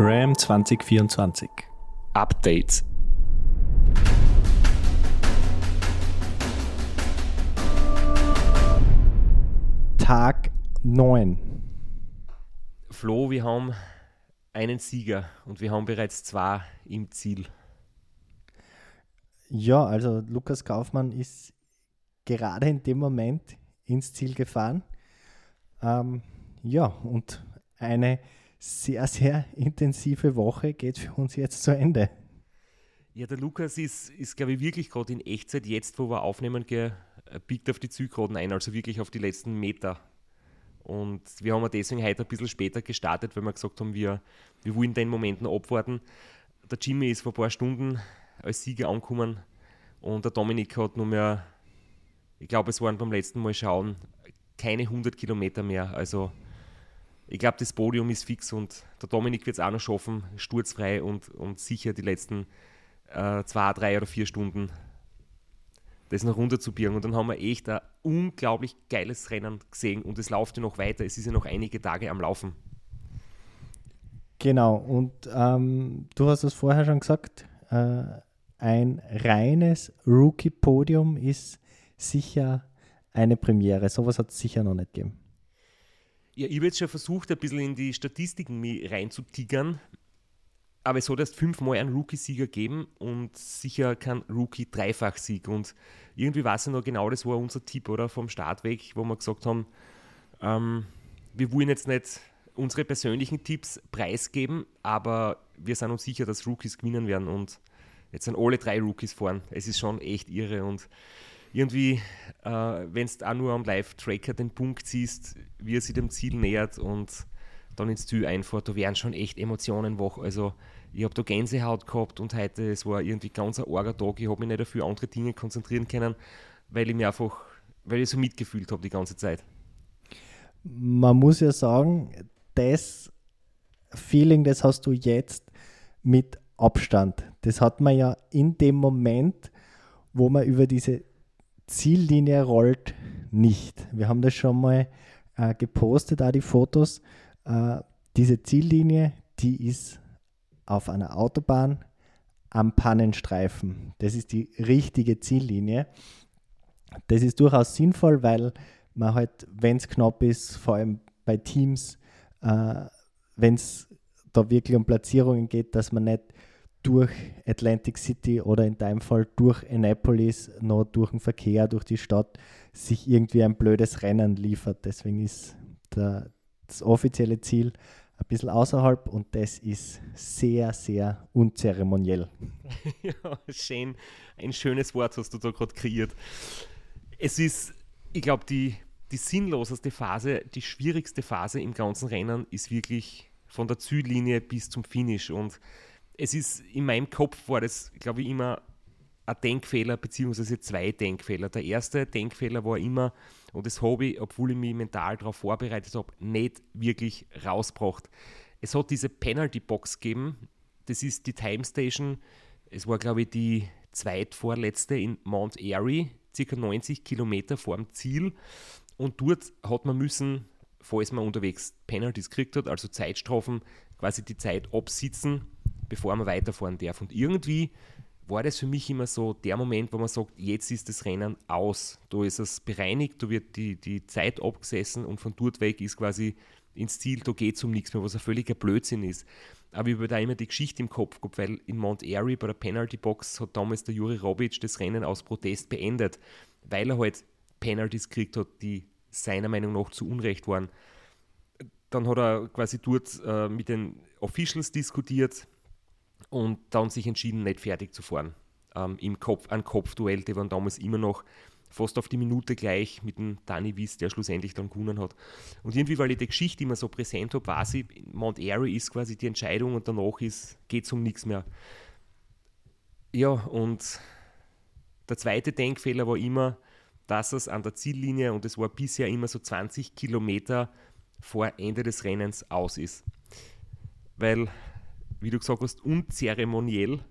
Ram 2024. Updates. Tag 9. Flo, wir haben einen Sieger und wir haben bereits 2 im Ziel. Ja, also Lukas Kaufmann ist gerade in dem Moment ins Ziel gefahren. Und eine sehr, sehr intensive Woche geht für uns jetzt zu Ende. Ja, der Lukas ist glaube ich, wirklich gerade in Echtzeit, jetzt wo wir aufnehmen, biegt auf die Zielgeraden ein, also wirklich auf die letzten Meter. Und wir haben deswegen heute ein bisschen später gestartet, weil wir gesagt haben, wir wollen den Moment noch abwarten. Der Jimmy ist vor ein paar Stunden als Sieger angekommen und der Dominik hat nur mehr, ich glaube, es waren beim letzten Mal schauen, keine 100 Kilometer mehr. Also ich glaube, das Podium ist fix und der Dominik wird es auch noch schaffen, sturzfrei und sicher die letzten 2, 3 oder 4 Stunden das noch runterzubiegen. Und dann haben wir echt ein unglaublich geiles Rennen gesehen und es läuft ja noch weiter. Es ist ja noch einige Tage am Laufen. Genau, und du hast es vorher schon gesagt, ein reines Rookie-Podium ist sicher eine Premiere. Sowas hat es sicher noch nicht gegeben. Ja, ich habe jetzt schon versucht, ein bisschen in die Statistiken reinzutigern, aber es hat erst 5-mal einen Rookie-Sieger gegeben und sicher kein Rookie-Dreifach-Sieg. Und irgendwie weiß ich noch genau, das war unser Tipp, oder? Vom Start weg, wo wir gesagt haben, wir wollen jetzt nicht unsere persönlichen Tipps preisgeben, aber wir sind uns sicher, dass Rookies gewinnen werden. Und jetzt sind alle 3 Rookies vorn. Es ist schon echt irre. Und irgendwie, wenn du auch nur am Live-Tracker den Punkt siehst, wie er sich dem Ziel nähert und dann ins Ziel einfährt, da wären schon echt Emotionen wach. Also ich habe da Gänsehaut gehabt und heute, es war irgendwie ganz ein arger Tag. Ich habe mich nicht auf andere Dinge konzentrieren können, weil ich so mitgefühlt habe die ganze Zeit. Man muss ja sagen, das Feeling, das hast du jetzt mit Abstand. Das hat man ja in dem Moment, wo man über diese Ziellinie rollt, nicht. Wir haben das schon mal gepostet, auch die Fotos. Diese Ziellinie, die ist auf einer Autobahn am Pannenstreifen. Das ist die richtige Ziellinie. Das ist durchaus sinnvoll, weil man halt, wenn es knapp ist, vor allem bei Teams, wenn es da wirklich um Platzierungen geht, dass man nicht durch Atlantic City oder in deinem Fall durch Annapolis, noch durch den Verkehr, durch die Stadt, sich irgendwie ein blödes Rennen liefert. Deswegen ist das offizielle Ziel ein bisschen außerhalb und das ist sehr, sehr unzeremoniell. Ja, schön. Ein schönes Wort hast du da gerade kreiert. Es ist, ich glaube, die sinnloseste Phase, die schwierigste Phase im ganzen Rennen ist wirklich von der Ziellinie bis zum Finish. Und es ist, in meinem Kopf war das, glaube ich, immer ein Denkfehler, beziehungsweise 2 Denkfehler. Der erste Denkfehler war immer, und das habe ich, obwohl ich mich mental darauf vorbereitet habe, nicht wirklich rausgebracht. Es hat diese Penalty-Box gegeben, das ist die Time Station, es war, glaube ich, die zweitvorletzte in Mount Airy, ca. 90 Kilometer vor dem Ziel. Und dort hat man müssen, falls man unterwegs Penalties gekriegt hat, also Zeitstrafen, quasi die Zeit absitzen, bevor man weiterfahren darf. Und irgendwie war das für mich immer so der Moment, wo man sagt, jetzt ist das Rennen aus. Da ist es bereinigt, da wird die Zeit abgesessen und von dort weg ist quasi ins Ziel, da geht es um nichts mehr, was ein völliger Blödsinn ist. Aber ich habe da immer die Geschichte im Kopf gehabt, weil in Mount Airy bei der Penalty Box hat damals der Juri Robic das Rennen aus Protest beendet, weil er halt Penalties gekriegt hat, die seiner Meinung nach zu Unrecht waren. Dann hat er quasi dort mit den Officials diskutiert und dann sich entschieden, nicht fertig zu fahren. Ein Kopfduell, die waren damals immer noch fast auf die Minute gleich mit dem Danny Wiss, der schlussendlich dann gewonnen hat. Und irgendwie, weil ich die Geschichte immer so präsent habe, weiß ich, Mount Airy ist quasi die Entscheidung und danach geht es um nichts mehr. Ja, und der zweite Denkfehler war immer, dass es an der Ziellinie, und es war bisher immer so 20 Kilometer vor Ende des Rennens aus ist. Weil, wie du gesagt hast, unzeremoniell,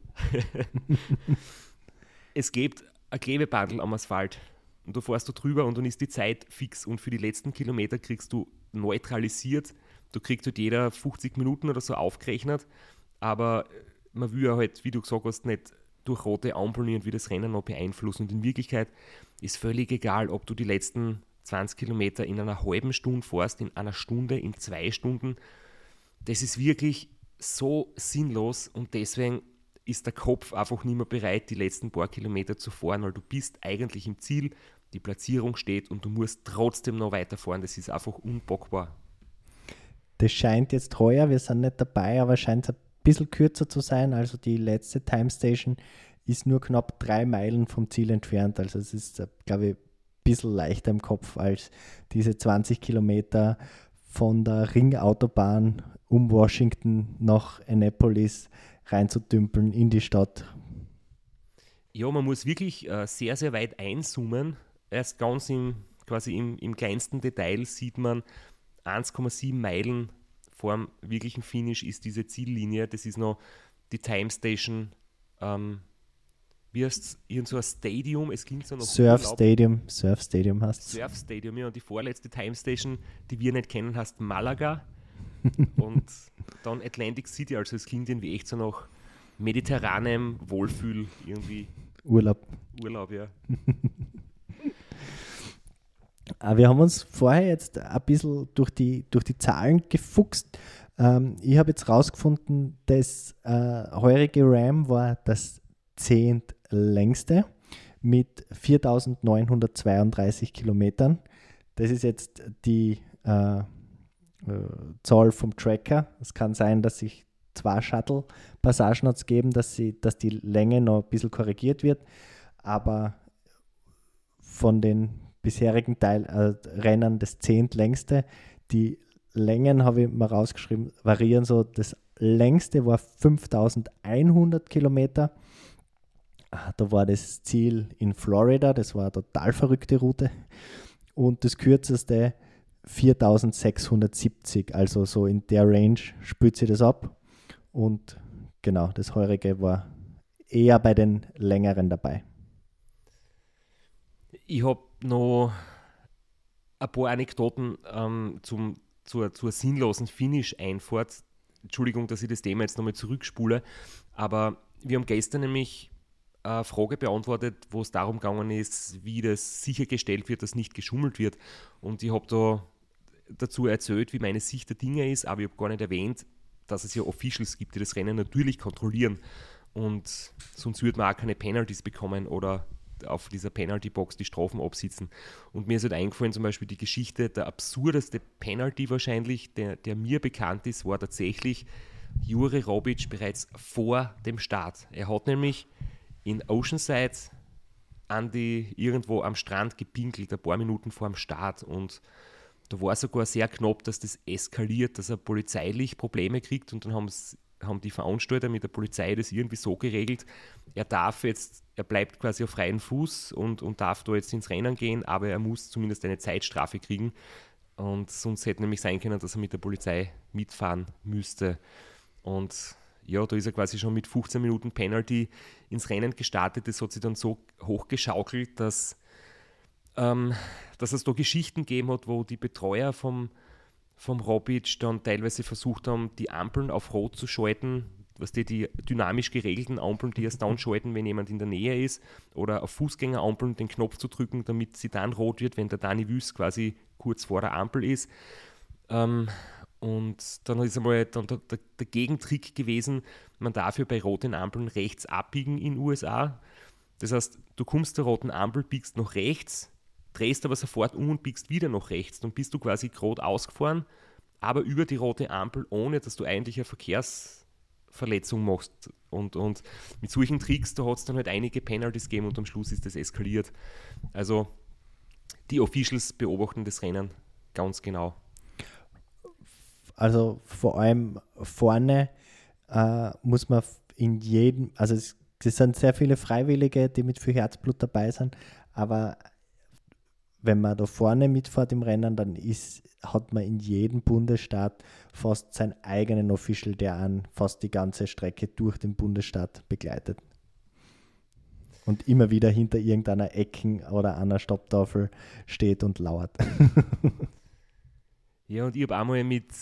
es gibt ein Klebebandel am Asphalt und du fährst da drüber und dann ist die Zeit fix und für die letzten Kilometer kriegst du neutralisiert Da kriegt halt jeder 50 Minuten oder so aufgerechnet, aber man will ja halt, wie du gesagt hast, nicht durch rote Ampeln irgendwie das Rennen noch beeinflussen. Und in Wirklichkeit ist völlig egal, ob du die letzten 20 Kilometer in einer halben Stunde fährst, in einer Stunde, in 2 Stunden. Das ist wirklich so sinnlos und deswegen ist der Kopf einfach nicht mehr bereit, die letzten paar Kilometer zu fahren, weil du bist eigentlich im Ziel, die Platzierung steht und du musst trotzdem noch weiterfahren. Das ist einfach unbockbar. Das scheint jetzt heuer, wir sind nicht dabei, aber scheint ein bisschen kürzer zu sein. Also die letzte Time Station ist nur knapp 3 Meilen vom Ziel entfernt. Also es ist, glaube ich, ein bisschen leichter im Kopf als diese 20 Kilometer von der Ringautobahn um Washington nach Annapolis reinzudümpeln in die Stadt. Ja, man muss wirklich sehr, sehr weit einzoomen. Erst ganz quasi im kleinsten Detail sieht man 1,7 Meilen vor dem wirklichen Finish ist diese Ziellinie. Das ist noch die Time Station, wie heißt es, irgend so ein Stadium, es klingt so noch Surf Stadium heißt es. Surf Stadium, ja, und die vorletzte Time Station, die wir nicht kennen, heißt Malaga und dann Atlantic City, also es klingt irgendwie echt so nach mediterranem Wohlfühl irgendwie. Urlaub, ja. Wir haben uns vorher jetzt ein bisschen durch die Zahlen gefuchst. Ich habe jetzt rausgefunden, das heurige Ram war das 10. längste mit 4.932 Kilometern. Das ist jetzt die Zahl vom Tracker. Es kann sein, dass sich 2 Shuttle-Passagen hat's geben, dass die Länge noch ein bisschen korrigiert wird. Aber von den bisherigen Rennen das 10. längste. Die Längen, habe ich mal rausgeschrieben, variieren so. Das längste war 5.100 Kilometer. Da war das Ziel in Florida, das war eine total verrückte Route. Und das kürzeste 4.670, also so in der Range spült sich das ab. Und genau, das heurige war eher bei den längeren dabei. Ich habe noch ein paar Anekdoten zur sinnlosen Finish-Einfahrt. Entschuldigung, dass ich das Thema jetzt nochmal zurückspule, aber wir haben gestern nämlich eine Frage beantwortet, wo es darum gegangen ist, wie das sichergestellt wird, dass nicht geschummelt wird. Und ich habe da dazu erzählt, wie meine Sicht der Dinge ist, aber ich habe gar nicht erwähnt, dass es ja Officials gibt, die das Rennen natürlich kontrollieren. Und sonst würde man auch keine Penalties bekommen oder auf dieser Penalty-Box die Strafen absitzen. Und mir ist halt eingefallen zum Beispiel die Geschichte, der absurdeste Penalty wahrscheinlich, der mir bekannt ist, war tatsächlich Jure Robic bereits vor dem Start. Er hat nämlich in Oceanside irgendwo am Strand gepinkelt, ein paar Minuten vor dem Start, und da war sogar sehr knapp, dass das eskaliert, dass er polizeilich Probleme kriegt, und dann haben die Veranstalter mit der Polizei das irgendwie so geregelt, er bleibt quasi auf freien Fuß und darf da jetzt ins Rennen gehen, aber er muss zumindest eine Zeitstrafe kriegen, und sonst hätte nämlich sein können, dass er mit der Polizei mitfahren müsste. Und ja, da ist er quasi schon mit 15 Minuten Penalty ins Rennen gestartet. Das hat sich dann so hochgeschaukelt, dass es da Geschichten gegeben hat, wo die Betreuer vom Robic dann teilweise versucht haben, die Ampeln auf Rot zu schalten, die dynamisch geregelten Ampeln, die erst dann schalten, wenn jemand in der Nähe ist, oder auf Fußgängerampeln den Knopf zu drücken, damit sie dann rot wird, wenn der Dani Wüst quasi kurz vor der Ampel ist. Und dann ist einmal der Gegentrick gewesen, man darf ja bei roten Ampeln rechts abbiegen in den USA. Das heißt, du kommst zur roten Ampel, biegst nach rechts, drehst aber sofort um und biegst wieder nach rechts. Dann bist du quasi gerade ausgefahren, aber über die rote Ampel, ohne dass du eigentlich eine Verkehrsverletzung machst. Und mit solchen Tricks, da hat es dann halt einige Penalties gegeben und am Schluss ist das eskaliert. Also die Officials beobachten das Rennen ganz genau. Also vor allem vorne muss man in jedem, also es sind sehr viele Freiwillige, die mit viel Herzblut dabei sind, aber wenn man da vorne mitfährt im Rennen, dann hat man in jedem Bundesstaat fast seinen eigenen Official, der an fast die ganze Strecke durch den Bundesstaat begleitet. Und immer wieder hinter irgendeiner Ecken oder einer Stopptafel steht und lauert. Ja, und ich habe einmal mit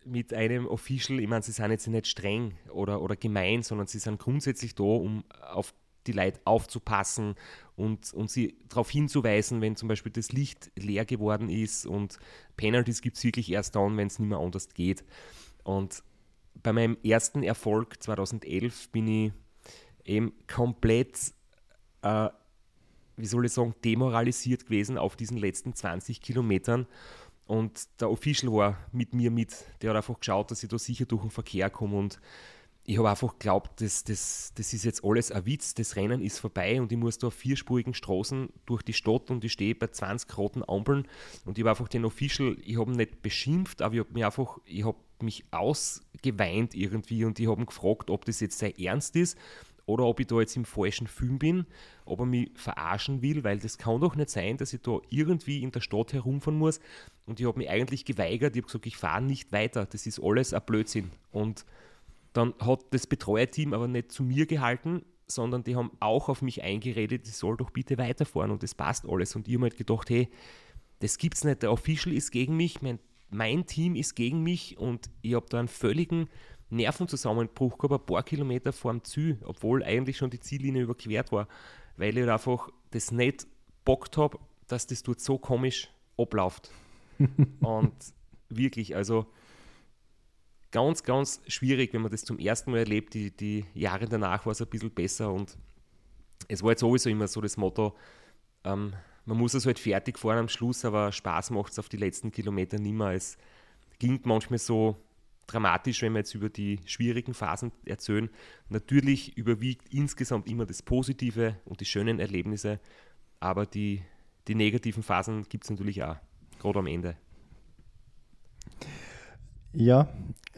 mit einem Official, ich meine, sie sind jetzt nicht streng oder gemein, sondern sie sind grundsätzlich da, um auf die Leute aufzupassen und sie darauf hinzuweisen, wenn zum Beispiel das Licht leer geworden ist, und Penalties gibt es wirklich erst dann, wenn es nicht mehr anders geht. Und bei meinem ersten Erfolg 2011 bin ich eben komplett, wie soll ich sagen, demoralisiert gewesen auf diesen letzten 20 Kilometern. Und der Official war mit mir mit. Der hat einfach geschaut, dass ich da sicher durch den Verkehr komme. Und ich habe einfach geglaubt, das ist jetzt alles ein Witz. Das Rennen ist vorbei und ich muss da auf vierspurigen Straßen durch die Stadt und ich stehe bei 20 roten Ampeln. Und ich habe einfach den Official, ich habe ihn nicht beschimpft, aber ich habe mich ausgeweint irgendwie und ich habe ihn gefragt, ob das jetzt sein Ernst ist oder ob ich da jetzt im falschen Film bin, ob er mich verarschen will, weil das kann doch nicht sein, dass ich da irgendwie in der Stadt herumfahren muss. Und ich habe mich eigentlich geweigert, ich habe gesagt, ich fahre nicht weiter, das ist alles ein Blödsinn. Und dann hat das Betreuerteam aber nicht zu mir gehalten, sondern die haben auch auf mich eingeredet, ich soll doch bitte weiterfahren und das passt alles. Und ich habe mir halt gedacht, hey, das gibt's nicht, der Official ist gegen mich, mein Team ist gegen mich, und ich habe da einen völligen Nervenzusammenbruch gehabt, ein paar Kilometer vor dem Ziel, obwohl eigentlich schon die Ziellinie überquert war, weil ich halt einfach das nicht bockt habe, dass das dort so komisch abläuft. Und wirklich, also ganz, ganz schwierig, wenn man das zum ersten Mal erlebt. Die Jahre danach war es ein bisschen besser, und es war jetzt sowieso immer so das Motto, man muss es halt fertig fahren am Schluss, aber Spaß macht es auf die letzten Kilometer nicht mehr. Es klingt manchmal so dramatisch, wenn wir jetzt über die schwierigen Phasen erzählen. Natürlich überwiegt insgesamt immer das Positive und die schönen Erlebnisse, aber die negativen Phasen gibt es natürlich auch, gerade am Ende. Ja,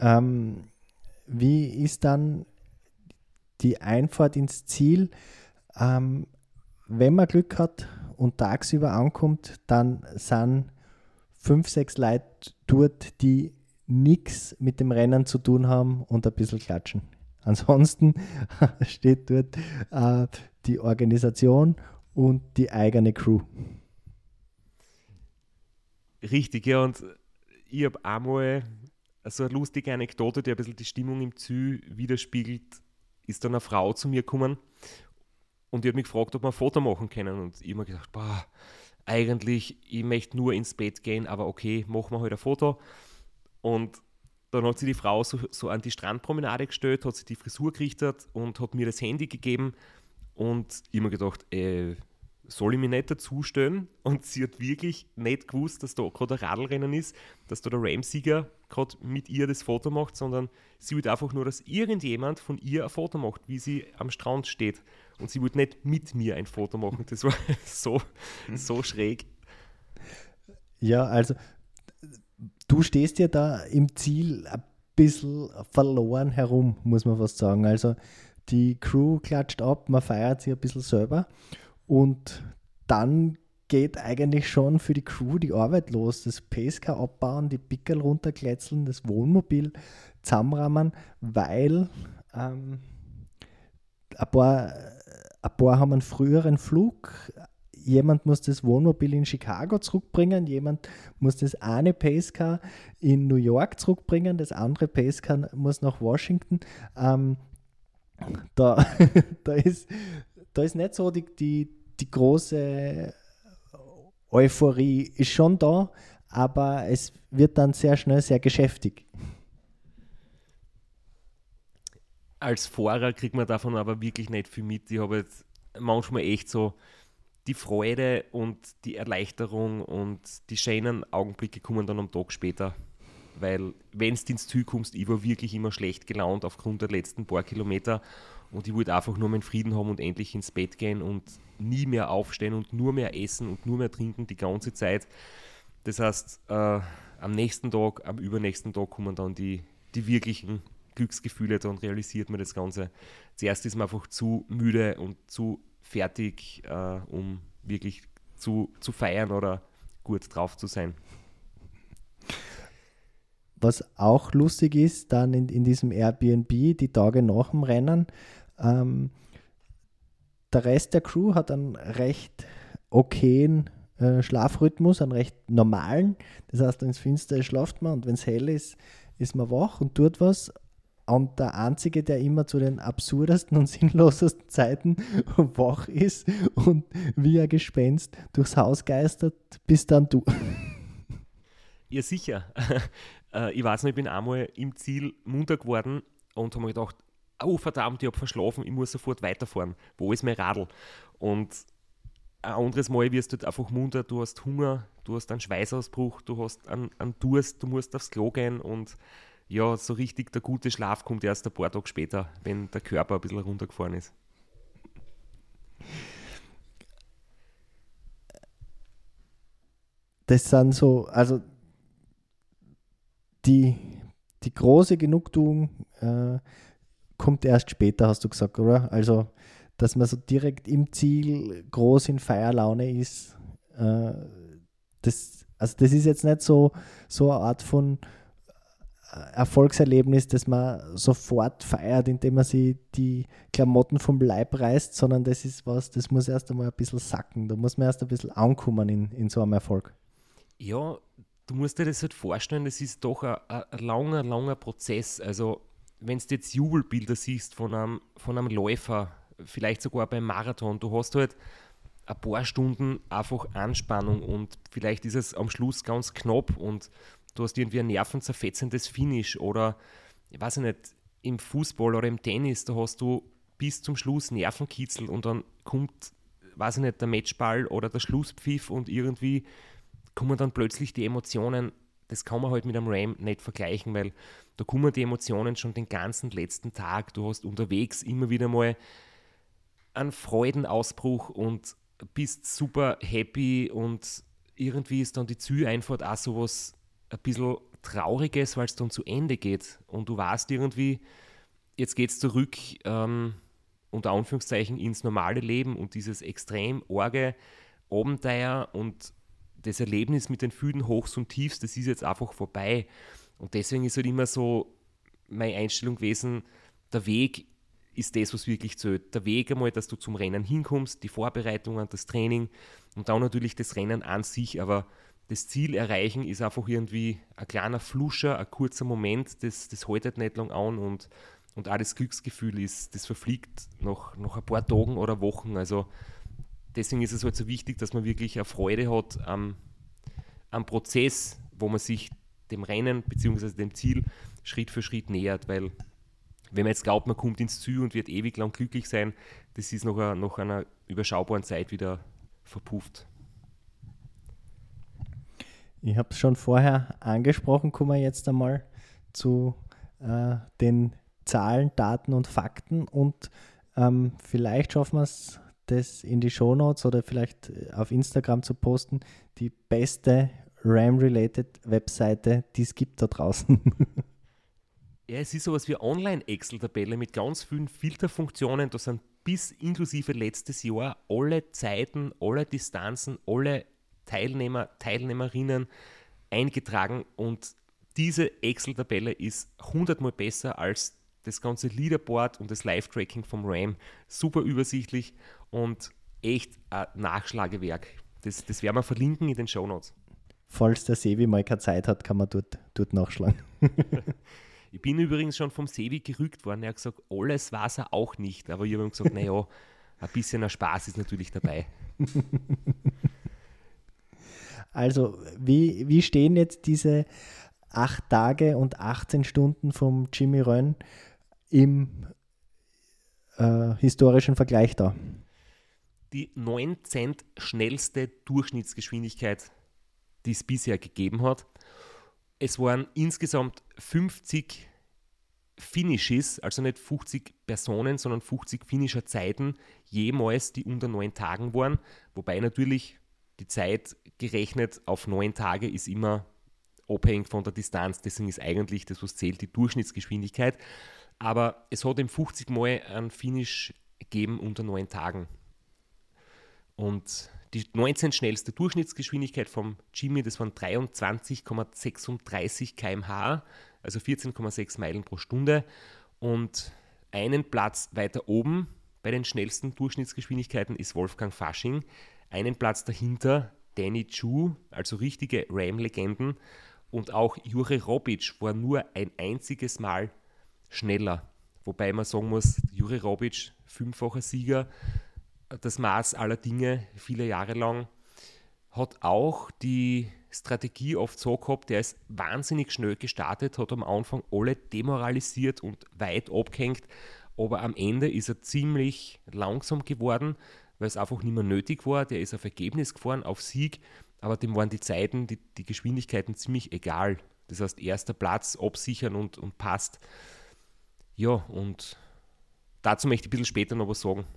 wie ist dann die Einfahrt ins Ziel? Wenn man Glück hat und tagsüber ankommt, dann sind 5, 6 Leute dort, die nichts mit dem Rennen zu tun haben und ein bisschen klatschen. Ansonsten steht dort die Organisation und die eigene Crew. Richtig, ja, und ich habe einmal so eine lustige Anekdote, die ein bisschen die Stimmung im Ziel widerspiegelt, ist dann eine Frau zu mir gekommen und die hat mich gefragt, ob wir ein Foto machen können, und ich habe mir gedacht, eigentlich, ich möchte nur ins Bett gehen, aber okay, machen wir halt ein Foto. Und dann hat sie die Frau so an die Strandpromenade gestellt, hat sich die Frisur gerichtet und hat mir das Handy gegeben, und ich habe mir gedacht, soll ich mich nicht dazustellen? Und sie hat wirklich nicht gewusst, dass da gerade ein Radlrennen ist, dass da der Ram-Sieger gerade mit ihr das Foto macht, sondern sie wollte einfach nur, dass irgendjemand von ihr ein Foto macht, wie sie am Strand steht. Und sie wollte nicht mit mir ein Foto machen. Das war so schräg. Ja, also du stehst ja da im Ziel ein bisschen verloren herum, muss man fast sagen. Also die Crew klatscht ab, man feiert sich ein bisschen selber. Und dann geht eigentlich schon für die Crew die Arbeit los. Das Pacecar abbauen, die Pickerl runterkletzeln, das Wohnmobil zusammenrahmen, weil ein paar haben einen früheren Flug. Jemand muss das Wohnmobil in Chicago zurückbringen, jemand muss das eine Pacecar in New York zurückbringen, das andere Pacecar muss nach Washington. Da ist nicht so die große Euphorie ist schon da, aber es wird dann sehr schnell sehr geschäftig. Als Fahrer kriegt man davon aber wirklich nicht viel mit. Ich habe jetzt manchmal echt so die Freude und die Erleichterung und die schönen Augenblicke kommen dann am Tag später. Weil, wenn du ins Ziel kommst, ich war wirklich immer schlecht gelaunt aufgrund der letzten paar Kilometer, und ich wollte einfach nur meinen Frieden haben und endlich ins Bett gehen und nie mehr aufstehen und nur mehr essen und nur mehr trinken die ganze Zeit. Das heißt, am nächsten Tag, am übernächsten Tag kommen dann die wirklichen Glücksgefühle, dann realisiert man das Ganze. Zuerst ist man einfach zu müde und zu fertig, um wirklich zu feiern oder gut drauf zu sein. Was auch lustig ist, dann in diesem Airbnb, die Tage nach dem Rennen, der Rest der Crew hat einen recht okayen Schlafrhythmus, einen recht normalen. Das heißt, wenn es finster ist, schlaft man, und wenn es hell ist, ist man wach und tut was. Und der Einzige, der immer zu den absurdesten und sinnlosesten Zeiten wach ist und wie ein Gespenst durchs Haus geistert, bist dann du. Ja, sicher. Ich weiß noch, ich bin einmal im Ziel munter geworden und habe mir gedacht, oh verdammt, ich habe verschlafen, ich muss sofort weiterfahren. Wo ist mein Radl? Und ein anderes Mal wirst du halt einfach munter, du hast Hunger, du hast einen Schweißausbruch, du hast einen Durst, du musst aufs Klo gehen und ja, so richtig der gute Schlaf kommt erst ein paar Tage später, wenn der Körper ein bisschen runtergefahren ist. Das sind so, also die, die große Genugtuung kommt erst später, hast du gesagt, oder? Also, dass man so direkt im Ziel groß in Feierlaune ist, das ist jetzt nicht so eine Art von Erfolgserlebnis, das man sofort feiert, indem man sich die Klamotten vom Leib reißt, sondern das ist was, das muss erst einmal ein bisschen sacken. Da muss man erst ein bisschen ankommen in so einem Erfolg. Ja, du musst dir das halt vorstellen, das ist doch ein langer, langer Prozess. Also, wenn du jetzt Jubelbilder siehst von einem Läufer, vielleicht sogar beim Marathon, du hast halt ein paar Stunden einfach Anspannung und vielleicht ist es am Schluss ganz knapp und du hast irgendwie ein nervenzerfetzendes Finish oder, ich weiß nicht, im Fußball oder im Tennis, da hast du bis zum Schluss Nervenkitzel und dann kommt, weiß ich nicht, der Matchball oder der Schlusspfiff und irgendwie kommen dann plötzlich die Emotionen, das kann man halt mit einem Ram nicht vergleichen, weil da kommen die Emotionen schon den ganzen letzten Tag. Du hast unterwegs immer wieder mal einen Freudenausbruch und bist super happy und irgendwie ist dann die Zieleinfahrt auch sowas ein bisschen Trauriges, weil es dann zu Ende geht und du weißt irgendwie, jetzt geht es zurück unter Anführungszeichen ins normale Leben und dieses extrem arge Abenteuer und das Erlebnis mit den vielen Hochs und Tiefs, das ist jetzt einfach vorbei. Und deswegen ist halt immer so meine Einstellung gewesen, der Weg ist das, was wirklich zählt. Der Weg einmal, dass du zum Rennen hinkommst, die Vorbereitungen, das Training und dann natürlich das Rennen an sich, aber das Ziel erreichen ist einfach irgendwie ein kleiner Fluscher, ein kurzer Moment, das haltet nicht lang an und auch das Glücksgefühl das verfliegt nach ein paar Tagen oder Wochen. Also deswegen ist es halt so wichtig, dass man wirklich eine Freude hat am Prozess, wo man sich dem Rennen bzw. dem Ziel Schritt für Schritt nähert, weil wenn man jetzt glaubt, man kommt ins Ziel und wird ewig lang glücklich sein, das ist nach einer überschaubaren Zeit wieder verpufft. Ich habe es schon vorher angesprochen, kommen wir jetzt einmal zu den Zahlen, Daten und Fakten und vielleicht schaffen wir es, das in die Shownotes oder vielleicht auf Instagram zu posten, die beste RAM-related Webseite, die es gibt da draußen. Ja, es ist sowas wie Online-Excel-Tabelle mit ganz vielen Filterfunktionen. Da sind bis inklusive letztes Jahr alle Zeiten, alle Distanzen, alle Teilnehmer, Teilnehmerinnen eingetragen und diese Excel-Tabelle ist 100-mal besser als das ganze Leaderboard und das Live-Tracking vom RAM. Super übersichtlich und echt ein Nachschlagewerk. Das werden wir verlinken in den Shownotes. Falls der Sevi mal keine Zeit hat, kann man dort nachschlagen. Ich bin übrigens schon vom Sevi gerügt worden. Er hat gesagt, alles weiß er auch nicht. Aber ich habe ihm gesagt, naja, ein bisschen Spaß ist natürlich dabei. Also, wie stehen jetzt diese 8 Tage und 18 Stunden vom Jimmy Rönn im historischen Vergleich da? Die 19 schnellste Durchschnittsgeschwindigkeit, die es bisher gegeben hat. Es waren insgesamt 50 Finishes, also nicht 50 Personen, sondern 50 Finisher-Zeiten jemals, die unter 9 Tagen waren. Wobei natürlich die Zeit gerechnet auf 9 Tage ist immer abhängig von der Distanz. Deswegen ist eigentlich das, was zählt, die Durchschnittsgeschwindigkeit. Aber es hat eben 50 Mal ein Finish gegeben unter 9 Tagen. Und die 19 schnellste Durchschnittsgeschwindigkeit vom Jimmy, das waren 23,36 km/h, also 14,6 Meilen pro Stunde. Und einen Platz weiter oben bei den schnellsten Durchschnittsgeschwindigkeiten ist Wolfgang Fasching. Einen Platz dahinter Danny Chu, also richtige RAM-Legenden. Und auch Jure Robic war nur ein einziges Mal schneller. Wobei man sagen muss, Jure Robic, 5-facher Sieger, das Maß aller Dinge, viele Jahre lang, hat auch die Strategie oft so gehabt, der ist wahnsinnig schnell gestartet, hat am Anfang alle demoralisiert und weit abgehängt, aber am Ende ist er ziemlich langsam geworden, weil es einfach nicht mehr nötig war. Der ist auf Ergebnis gefahren, auf Sieg, aber dem waren die Zeiten, die Geschwindigkeiten ziemlich egal. Das heißt, erster Platz absichern und passt. Ja, und dazu möchte ich ein bisschen später noch was sagen.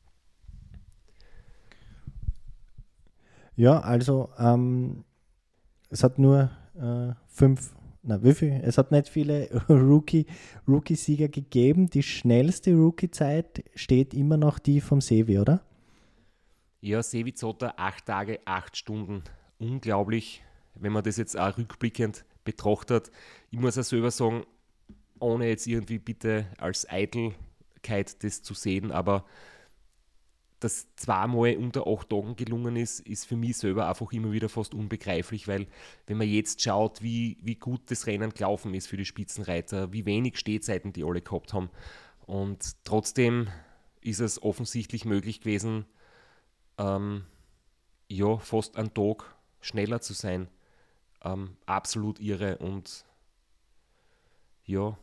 Ja, also es hat nur wie viel? Es hat nicht viele Rookie-Sieger gegeben. Die schnellste Rookie-Zeit steht immer noch die vom Sevi, oder? Ja, Sevi Zotter, 8 Tage, 8 Stunden. Unglaublich, wenn man das jetzt auch rückblickend betrachtet. Ich muss auch selber sagen, ohne jetzt irgendwie bitte als Eitelkeit das zu sehen, aber dass zweimal unter 8 Tagen gelungen ist für mich selber einfach immer wieder fast unbegreiflich, weil wenn man jetzt schaut, wie gut das Rennen gelaufen ist für die Spitzenreiter, wie wenig Stehzeiten die alle gehabt haben und trotzdem ist es offensichtlich möglich gewesen, fast einen Tag schneller zu sein. Absolut irre und ja,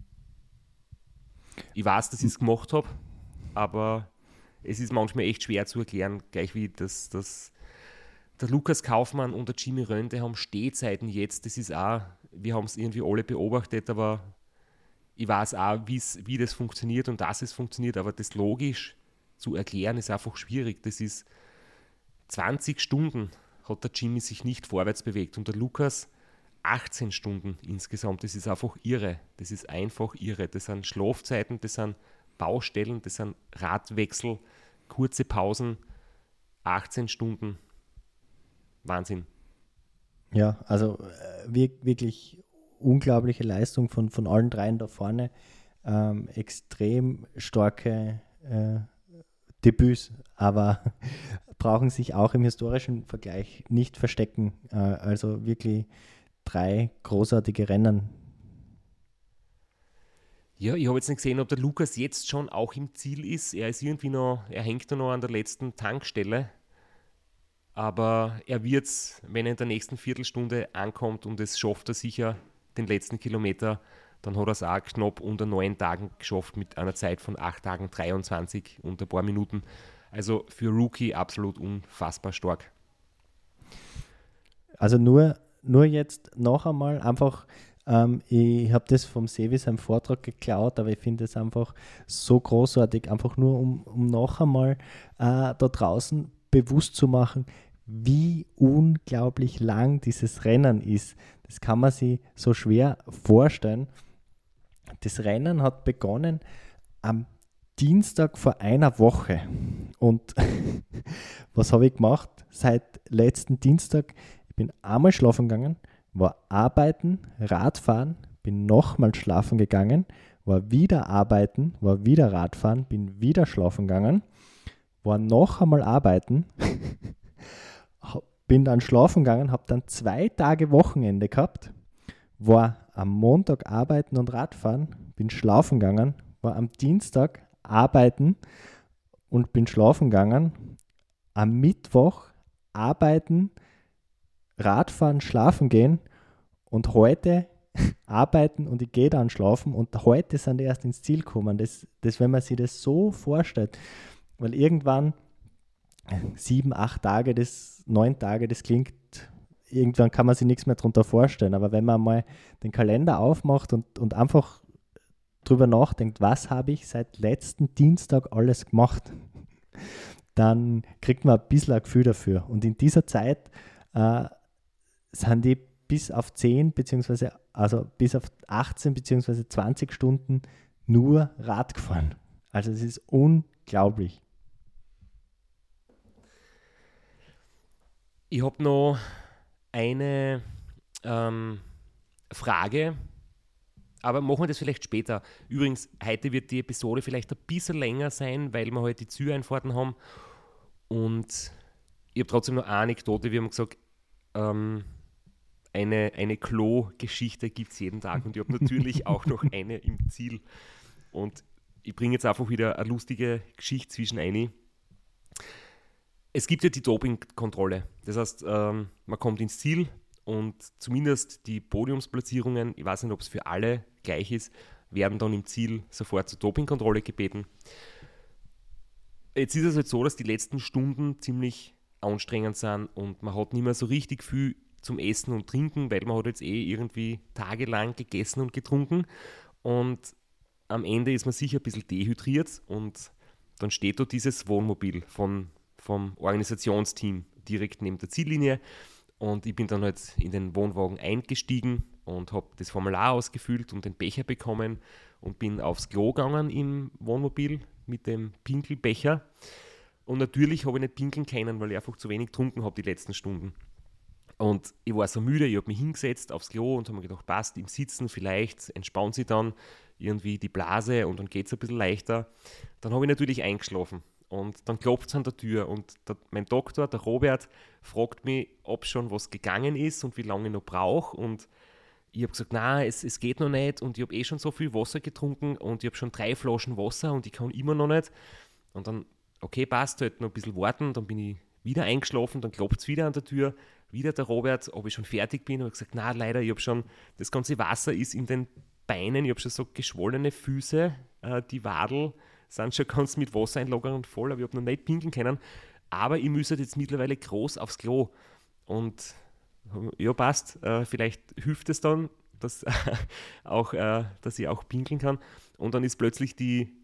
ich weiß, dass ich es gemacht habe, aber es ist manchmal echt schwer zu erklären, gleich wie das der Lukas Kaufmann und der Jimmy Rönde haben Stehzeiten jetzt, das ist auch, wir haben es irgendwie alle beobachtet, aber ich weiß auch, wie das funktioniert und dass es funktioniert, aber das logisch zu erklären ist einfach schwierig. Das ist 20 Stunden hat der Jimmy sich nicht vorwärts bewegt und der Lukas 18 Stunden insgesamt. Das ist einfach irre. Das ist einfach irre. Das sind Schlafzeiten, das sind Baustellen, das sind Radwechsel, kurze Pausen, 18 Stunden. Wahnsinn. Ja, also wirklich unglaubliche Leistung von allen dreien da vorne. Extrem starke Debüts, aber brauchen sich auch im historischen Vergleich nicht verstecken. Also wirklich 3 großartige Rennen. Ja, ich habe jetzt nicht gesehen, ob der Lukas jetzt schon auch im Ziel ist. Er hängt da noch an der letzten Tankstelle. Aber er wird es, wenn er in der nächsten Viertelstunde ankommt und es schafft er sicher den letzten Kilometer, dann hat er es auch knapp unter 9 Tagen geschafft mit einer Zeit von 8 Tagen 23 und ein paar Minuten. Also für Rookie absolut unfassbar stark. Also nur jetzt noch einmal einfach, ich habe das vom Sevi seinem Vortrag geklaut, aber ich finde es einfach so großartig, einfach nur um noch einmal da draußen bewusst zu machen, wie unglaublich lang dieses Rennen ist. Das kann man sich so schwer vorstellen. Das Rennen hat begonnen am Dienstag vor einer Woche. Und was habe ich gemacht? Seit letzten Dienstag, ich bin einmal schlafen gegangen, war arbeiten, Radfahren, bin nochmal schlafen gegangen, war wieder arbeiten, war wieder Radfahren, bin wieder schlafen gegangen, war noch einmal arbeiten, bin dann schlafen gegangen, habe dann 2 Tage Wochenende gehabt, war am Montag arbeiten und Radfahren, bin schlafen gegangen, war am Dienstag arbeiten und bin schlafen gegangen, am Mittwoch arbeiten, Radfahren, schlafen gehen und heute arbeiten und ich gehe dann schlafen und heute sind die erst ins Ziel gekommen. Das, wenn man sich das so vorstellt, weil irgendwann 7, 8 Tage, 9 Tage, das klingt, irgendwann kann man sich nichts mehr darunter vorstellen, aber wenn man mal den Kalender aufmacht und einfach drüber nachdenkt, was habe ich seit letzten Dienstag alles gemacht, dann kriegt man ein bisschen ein Gefühl dafür. Und in dieser Zeit sind die bis auf 10 beziehungsweise also bis auf 18 beziehungsweise 20 Stunden nur Rad gefahren. Also es ist unglaublich. Ich habe noch eine Frage, aber machen wir das vielleicht später. Übrigens, heute wird die Episode vielleicht ein bisschen länger sein, weil wir heute die Zieleinfahrten haben. Und ich habe trotzdem noch eine Anekdote. Wir haben gesagt, eine Klo-Geschichte gibt es jeden Tag und ich habe natürlich auch noch eine im Ziel. Und ich bringe jetzt einfach wieder eine lustige Geschichte zwischen ein. Es gibt ja die Dopingkontrolle. Das heißt, man kommt ins Ziel und zumindest die Podiumsplatzierungen, ich weiß nicht, ob es für alle gleich ist, werden dann im Ziel sofort zur Dopingkontrolle gebeten. Jetzt ist es halt so, dass die letzten Stunden ziemlich anstrengend sind und man hat nicht mehr so richtig viel zum Essen und Trinken, weil man hat jetzt irgendwie tagelang gegessen und getrunken und am Ende ist man sicher ein bisschen dehydriert und dann steht da dieses Wohnmobil vom Organisationsteam direkt neben der Ziellinie und ich bin dann halt in den Wohnwagen eingestiegen und habe das Formular ausgefüllt und den Becher bekommen und bin aufs Klo gegangen im Wohnmobil mit dem Pinkelbecher und natürlich habe ich nicht pinkeln können, weil ich einfach zu wenig getrunken habe die letzten Stunden. Und ich war so müde, ich habe mich hingesetzt aufs Klo und habe mir gedacht, passt, im Sitzen vielleicht entspannt sich dann irgendwie die Blase und dann geht es ein bisschen leichter. Dann habe ich natürlich eingeschlafen und dann klopft es an der Tür und mein Doktor, der Robert, fragt mich, ob schon was gegangen ist und wie lange ich noch brauche und ich habe gesagt, nein, es geht noch nicht und ich habe schon so viel Wasser getrunken und ich habe schon 3 Flaschen Wasser und ich kann immer noch nicht. Und dann, okay, passt, halt noch ein bisschen warten, dann bin ich wieder eingeschlafen, dann klopft es wieder an der Tür, wieder der Robert, ob ich schon fertig bin. Und ich habe gesagt, nein, leider, ich habe schon, das ganze Wasser ist in den Beinen, ich habe schon so geschwollene Füße, die Wadel sind schon ganz mit Wassereinlagerung voll, aber ich habe noch nicht pinkeln können. Aber ich müsste jetzt mittlerweile groß aufs Klo. Und ja, passt, vielleicht hilft es dann, dass, dass ich auch pinkeln kann. Und dann ist plötzlich die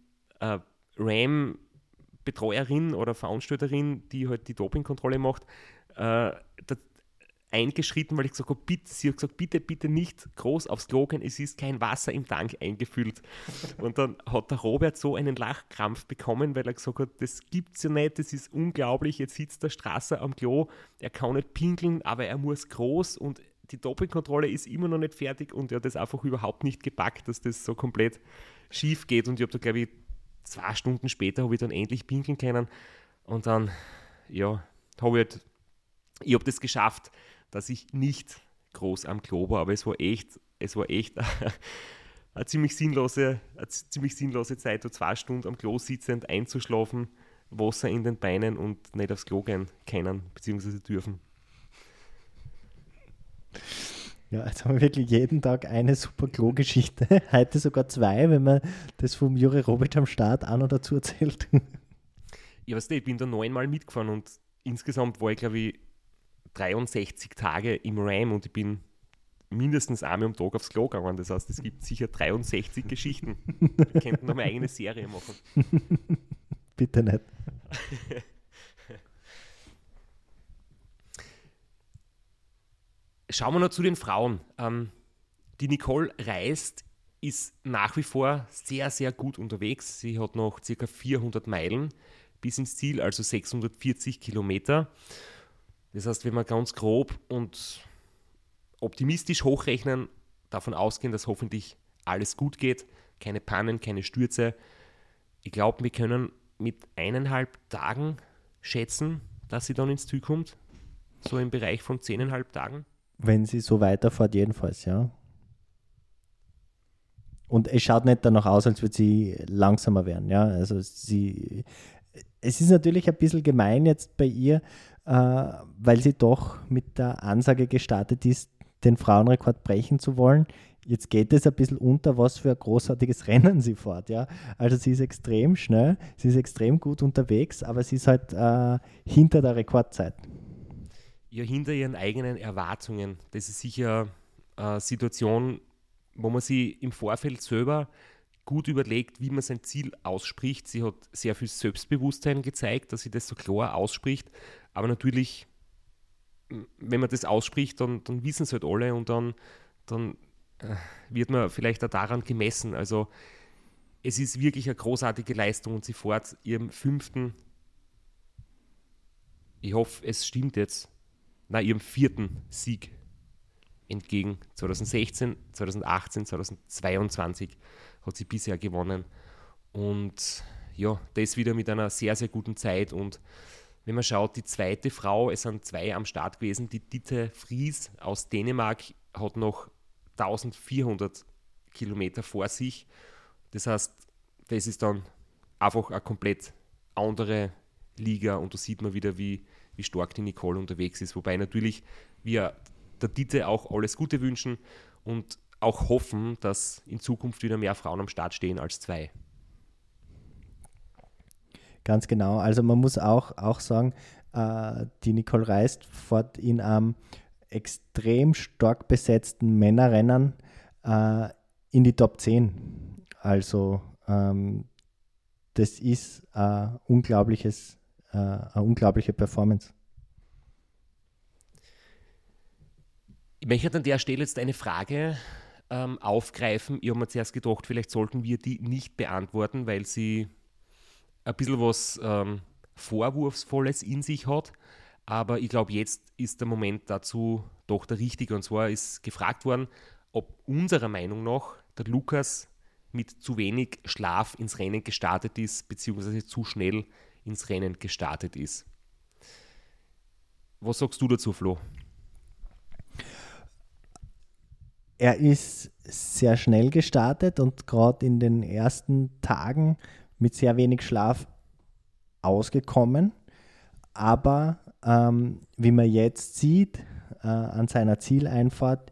RAM-Betreuerin oder Veranstalterin, die halt die Dopingkontrolle macht, eingeschritten, weil ich gesagt habe, sie hat gesagt, bitte nicht groß aufs Klo gehen, es ist kein Wasser im Tank eingefüllt. Und dann hat der Robert so einen Lachkrampf bekommen, weil er gesagt hat, das gibt's ja nicht, das ist unglaublich, jetzt sitzt der Strasser am Klo, er kann nicht pinkeln, aber er muss groß und die Dopingkontrolle ist immer noch nicht fertig und er hat das einfach überhaupt nicht gepackt, dass das so komplett schief geht und ich habe da, glaube ich, 2 Stunden später habe ich dann endlich pinkeln können und dann, ja, ich habe das geschafft, dass ich nicht groß am Klo war, aber es war echt eine ziemlich sinnlose Zeit, so 2 Stunden am Klo sitzend, einzuschlafen, Wasser in den Beinen und nicht aufs Klo gehen können, beziehungsweise dürfen. Ja, jetzt haben wir wirklich jeden Tag eine super Klo-Geschichte. Heute sogar 2, wenn man das vom Juri Robic am Start auch noch dazu erzählt. Ich weiß nicht, ich bin da 9-mal mitgefahren und insgesamt war ich, glaube ich, 63 Tage im RAM und ich bin mindestens einmal am Tag aufs Klo gegangen. Das heißt, es gibt sicher 63 Geschichten. Wir könnten noch eine eigene Serie machen. Bitte nicht. Schauen wir noch zu den Frauen. Die Nicole Reist ist nach wie vor sehr, sehr gut unterwegs. Sie hat noch ca. 400 Meilen bis ins Ziel, also 640 Kilometer. Das heißt, wenn wir ganz grob und optimistisch hochrechnen, davon ausgehen, dass hoffentlich alles gut geht, keine Pannen, keine Stürze. Ich glaube, wir können mit 1,5 Tagen schätzen, dass sie dann ins Ziel kommt. So im Bereich von 10,5 Tagen. Wenn sie so weiterfährt, jedenfalls, ja. Und es schaut nicht danach aus, als würde sie langsamer werden, ja. Also es ist natürlich ein bisschen gemein jetzt bei ihr, weil sie doch mit der Ansage gestartet ist, den Frauenrekord brechen zu wollen. Jetzt geht es ein bisschen unter, was für ein großartiges Rennen sie fährt. Ja? Also sie ist extrem schnell, sie ist extrem gut unterwegs, aber sie ist halt hinter der Rekordzeit. Ja, hinter ihren eigenen Erwartungen. Das ist sicher eine Situation, wo man sie im Vorfeld selber gut überlegt, wie man sein Ziel ausspricht. Sie hat sehr viel Selbstbewusstsein gezeigt, dass sie das so klar ausspricht. Aber natürlich, wenn man das ausspricht, dann wissen es halt alle und dann wird man vielleicht auch daran gemessen. Also es ist wirklich eine großartige Leistung und sie fährt ihrem 5., ich hoffe, es stimmt jetzt, ihrem 4. Sieg entgegen. 2016, 2018, 2022 hat sie bisher gewonnen. Und ja, das wieder mit einer sehr, sehr guten Zeit. Und wenn man schaut, die zweite Frau, es sind 2 am Start gewesen, die Ditte Vries aus Dänemark hat noch 1400 Kilometer vor sich. Das heißt, das ist dann einfach eine komplett andere Liga und da sieht man wieder, wie stark die Nicole unterwegs ist. Wobei natürlich wir der Ditte auch alles Gute wünschen und auch hoffen, dass in Zukunft wieder mehr Frauen am Start stehen als 2. Ganz genau. Also man muss auch sagen, die Nicole Reist fährt in einem extrem stark besetzten Männerrennen in die Top 10. Also das ist eine unglaubliche Performance. Ich möchte an der Stelle jetzt eine Frage aufgreifen. Ich habe mir zuerst gedacht, vielleicht sollten wir die nicht beantworten, weil sie ein bisschen was Vorwurfsvolles in sich hat. Aber ich glaube, jetzt ist der Moment dazu doch der richtige. Und zwar ist gefragt worden, ob unserer Meinung nach der Lukas mit zu wenig Schlaf ins Rennen gestartet ist, beziehungsweise zu schnell ins Rennen gestartet ist. Was sagst du dazu, Flo? Er ist sehr schnell gestartet und gerade in den ersten Tagen mit sehr wenig Schlaf ausgekommen. Aber wie man jetzt sieht, an seiner Zieleinfahrt,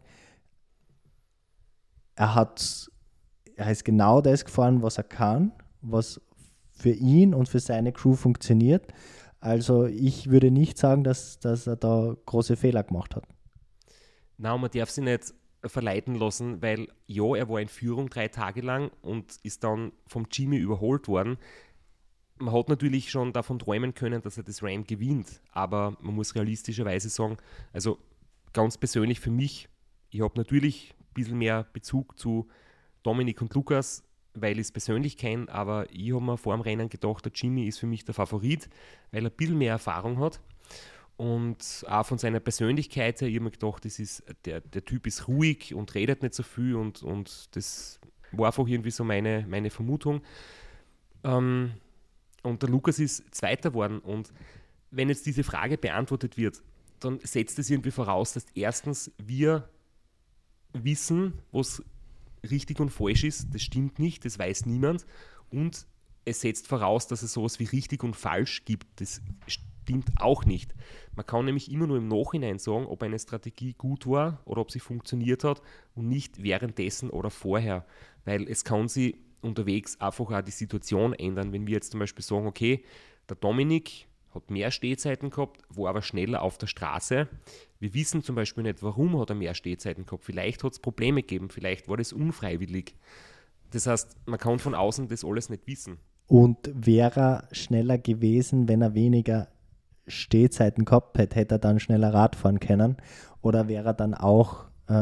er ist genau das gefahren, was er kann, was für ihn und für seine Crew funktioniert. Also ich würde nicht sagen, dass er da große Fehler gemacht hat. Nein, man darf sich nicht verleiten lassen, weil ja, er war in Führung 3 Tage lang und ist dann vom Jimmy überholt worden. Man hat natürlich schon davon träumen können, dass er das Ram gewinnt, aber man muss realistischerweise sagen, also ganz persönlich für mich, ich habe natürlich ein bisschen mehr Bezug zu Dominik und Lukas, weil ich es persönlich kenne, aber ich habe mir vor dem Rennen gedacht, der Jimmy ist für mich der Favorit, weil er ein bisschen mehr Erfahrung hat. Und auch von seiner Persönlichkeit her, ich habe mir gedacht, der Typ ist ruhig und redet nicht so viel und das war einfach irgendwie so meine Vermutung. Und der Lukas ist Zweiter geworden und wenn jetzt diese Frage beantwortet wird, dann setzt es irgendwie voraus, dass erstens wir wissen, was richtig und falsch ist. Das stimmt nicht, das weiß niemand und es setzt voraus, dass es sowas wie richtig und falsch gibt. Das stimmt auch nicht. Man kann nämlich immer nur im Nachhinein sagen, ob eine Strategie gut war oder ob sie funktioniert hat und nicht währenddessen oder vorher, weil es kann sich unterwegs einfach auch die Situation ändern. Wenn wir jetzt zum Beispiel sagen, okay, der Dominik hat mehr Stehzeiten gehabt, war aber schneller auf der Straße. Wir wissen zum Beispiel nicht, warum hat er mehr Stehzeiten gehabt. Vielleicht hat es Probleme gegeben, vielleicht war das unfreiwillig. Das heißt, man kann von außen das alles nicht wissen. Und wäre er schneller gewesen, wenn er weniger Stehzeiten gehabt hätte, hätte er dann schneller Rad fahren können? Oder wäre er dann auch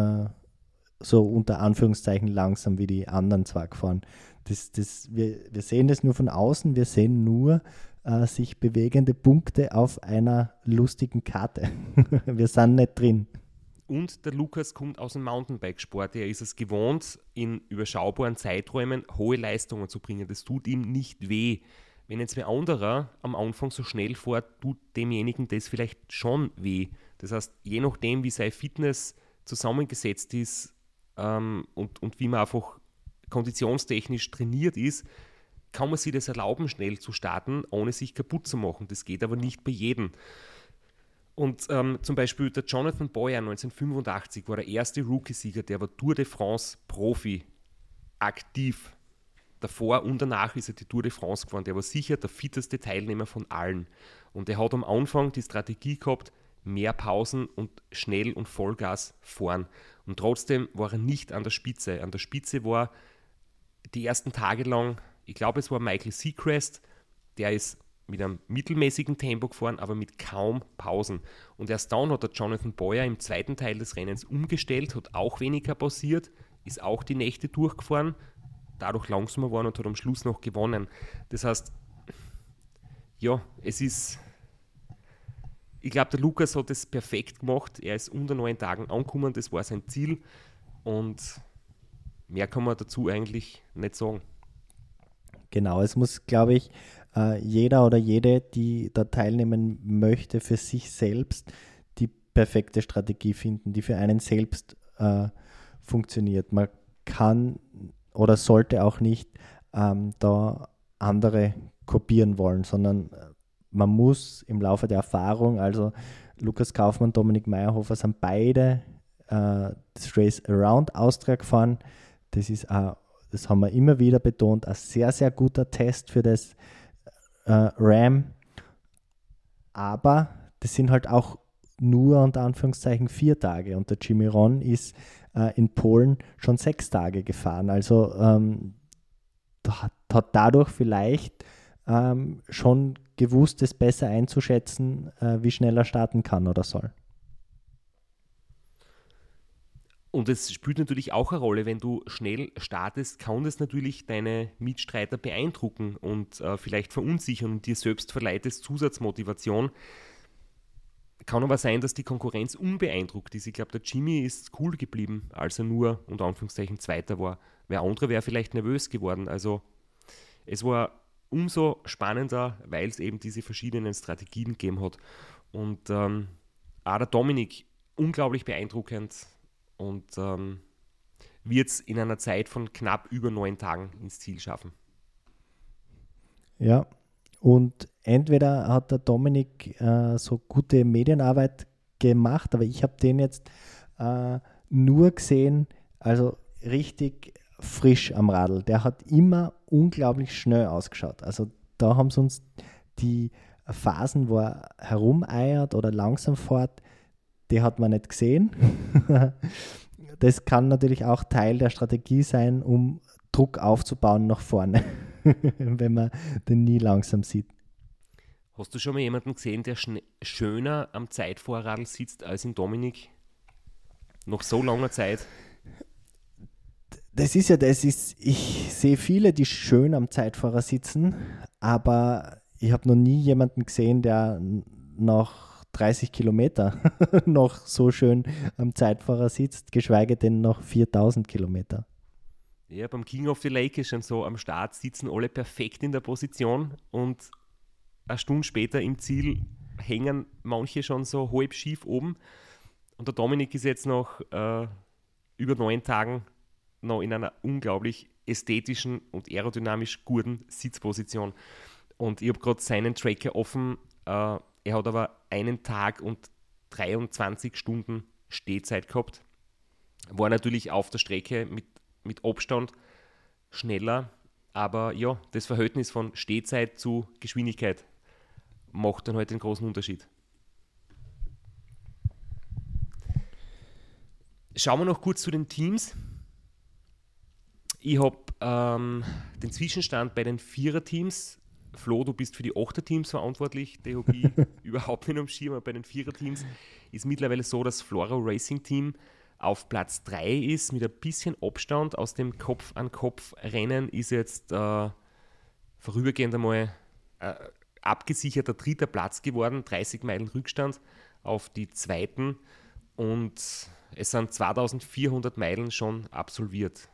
so unter Anführungszeichen langsam wie die anderen zwei gefahren? Wir sehen das nur von außen, wir sehen nur sich bewegende Punkte auf einer lustigen Karte. Wir sind nicht drin. Und der Lukas kommt aus dem Mountainbikesport. Er ist es gewohnt, in überschaubaren Zeiträumen hohe Leistungen zu bringen. Das tut ihm nicht weh. Wenn jetzt wer anderer am Anfang so schnell fährt, tut demjenigen das vielleicht schon weh. Das heißt, je nachdem, wie seine Fitness zusammengesetzt ist und wie man einfach konditionstechnisch trainiert ist, kann man sich das erlauben, schnell zu starten, ohne sich kaputt zu machen. Das geht aber nicht bei jedem. Und zum Beispiel der Jonathan Boyer 1985 war der erste Rookie-Sieger, der war Tour de France Profi aktiv. Davor und danach ist er die Tour de France gefahren. Der war sicher der fitteste Teilnehmer von allen. Und er hat am Anfang die Strategie gehabt, mehr Pausen und schnell und Vollgas fahren. Und trotzdem war er nicht an der Spitze. An der Spitze war die ersten Tage lang, ich glaube es war Michael Seacrest, der ist mit einem mittelmäßigen Tempo gefahren, aber mit kaum Pausen. Und erst dann hat der Jonathan Boyer im zweiten Teil des Rennens umgestellt, hat auch weniger pausiert, ist auch die Nächte durchgefahren, dadurch langsamer geworden und hat am Schluss noch gewonnen. Das heißt, ja, ich glaube, der Lukas hat es perfekt gemacht. Er ist unter 9 Tagen angekommen, das war sein Ziel. Und mehr kann man dazu eigentlich nicht sagen. Genau, es muss, glaube ich, jeder oder jede, die da teilnehmen möchte, für sich selbst die perfekte Strategie finden, die für einen selbst funktioniert. Man kann oder sollte auch nicht da andere kopieren wollen, sondern man muss im Laufe der Erfahrung, also Lukas Kaufmann, Dominik Meyerhofer sind beide das Race Around Austria gefahren. Das ist das haben wir immer wieder betont, ein sehr, sehr guter Test für das RAM. Aber das sind halt auch nur unter Anführungszeichen 4 Tage und der Jimmy Ron ist in Polen schon 6 Tage gefahren. Also hat dadurch vielleicht schon gewusst, es besser einzuschätzen, wie schnell er starten kann oder soll. Und es spielt natürlich auch eine Rolle, wenn du schnell startest, kann das natürlich deine Mitstreiter beeindrucken und vielleicht verunsichern und dir selbst verleihtes Zusatzmotivation. Kann aber sein, dass die Konkurrenz unbeeindruckt ist. Ich glaube, der Jimmy ist cool geblieben, als er nur unter Anführungszeichen Zweiter war. Wer andere wäre vielleicht nervös geworden. Also es war umso spannender, weil es eben diese verschiedenen Strategien gegeben hat. Und auch der Dominik, unglaublich beeindruckend und wird es in einer Zeit von knapp über 9 Tagen ins Ziel schaffen. Ja, und entweder hat der Dominik so gute Medienarbeit gemacht, aber ich habe den jetzt nur gesehen, also richtig frisch am Radl. Der hat immer unglaublich schnell ausgeschaut. Also da haben sie uns die Phasen, wo er herumeiert oder langsam fährt, die hat man nicht gesehen. Das kann natürlich auch Teil der Strategie sein, um Druck aufzubauen nach vorne, wenn man den nie langsam sieht. Hast du schon mal jemanden gesehen, der schöner am Zeitvorradl sitzt als in Dominik? Nach so langer Zeit? Ich sehe viele, die schön am Zeitfahrer sitzen, aber ich habe noch nie jemanden gesehen, der nach 30 Kilometer noch so schön am Zeitfahrer sitzt, geschweige denn noch 4000 Kilometer. Ja, beim King of the Lake ist schon so, am Start sitzen alle perfekt in der Position und eine Stunde später im Ziel hängen manche schon so halb schief oben. Und der Dominik ist jetzt noch über 9 Tagen noch in einer unglaublich ästhetischen und aerodynamisch guten Sitzposition. Und ich habe gerade seinen Tracker offen. Er hat aber 1 Tag und 23 Stunden Stehzeit gehabt. War natürlich auf der Strecke mit Abstand schneller. Aber ja, das Verhältnis von Stehzeit zu Geschwindigkeit macht dann halt den großen Unterschied. Schauen wir noch kurz zu den Teams. Ich habe den Zwischenstand bei den 4er-Teams. Flo, du bist für die 8er-Teams verantwortlich. Die habe ich überhaupt nicht am Schirm. Aber bei den 4er-Teams ist mittlerweile so, dass Floro Racing Team auf Platz 3 ist, mit ein bisschen Abstand aus dem Kopf-an-Kopf-Rennen ist jetzt vorübergehend einmal abgesicherter 3. Platz geworden, 30 Meilen Rückstand auf die 2. und es sind 2400 Meilen schon absolviert.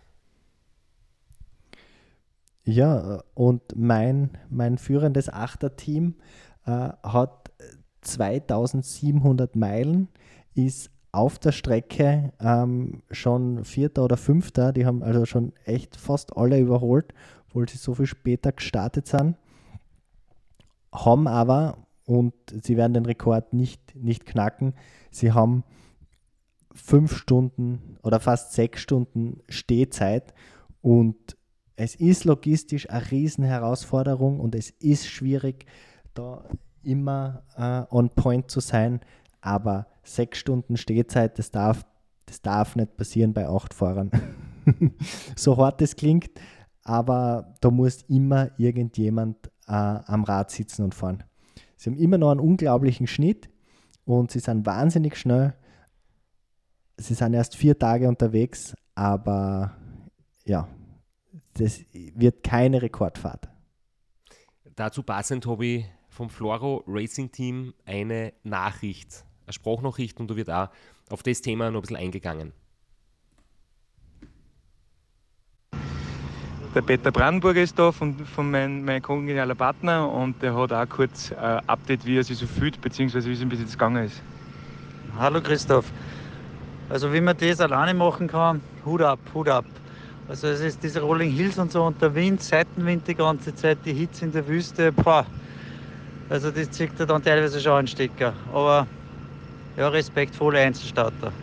Ja, und mein führendes 8er-Team hat 2700 Meilen, ist auf der Strecke schon 4. oder 5. Die haben also schon echt fast alle überholt, obwohl sie so viel später gestartet sind. Haben aber, und sie werden den Rekord nicht knacken, sie haben 5 Stunden oder fast 6 Stunden Stehzeit und es ist logistisch eine Riesenherausforderung und es ist schwierig, da immer on point zu sein, aber 6 Stunden Stehzeit, das darf nicht passieren bei 8 Fahrern. So hart es klingt, aber da muss immer irgendjemand am Rad sitzen und fahren. Sie haben immer noch einen unglaublichen Schnitt und sie sind wahnsinnig schnell. Sie sind erst 4 Tage unterwegs, aber ja, das wird keine Rekordfahrt. Dazu passend habe ich vom Floro Racing Team eine Nachricht, eine Sprachnachricht, und da wird auch auf das Thema noch ein bisschen eingegangen. Der Peter Brandenburger ist da, von mein kongenialer Partner, und der hat auch kurz ein Update, wie er sich so fühlt, beziehungsweise wie es ihm bis jetzt gegangen ist. Hallo Christoph. Also wie man das alleine machen kann, Hut ab, Hut ab. Also es ist diese Rolling Hills und so, und der Wind, Seitenwind die ganze Zeit, die Hitze in der Wüste, boah. Also das zieht er dann teilweise schon einen Stecker. Aber ja, respektvolle Einzelstarter.